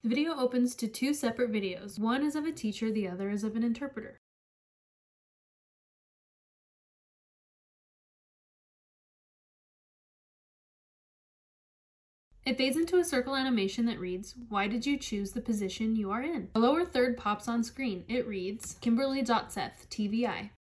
The video opens to two separate videos. One is of a teacher, the other is of an interpreter. It fades into a circle animation that reads, "Why did you choose the position you are in?" The lower third pops on screen. It reads, Kimberly Dotseth, TVI.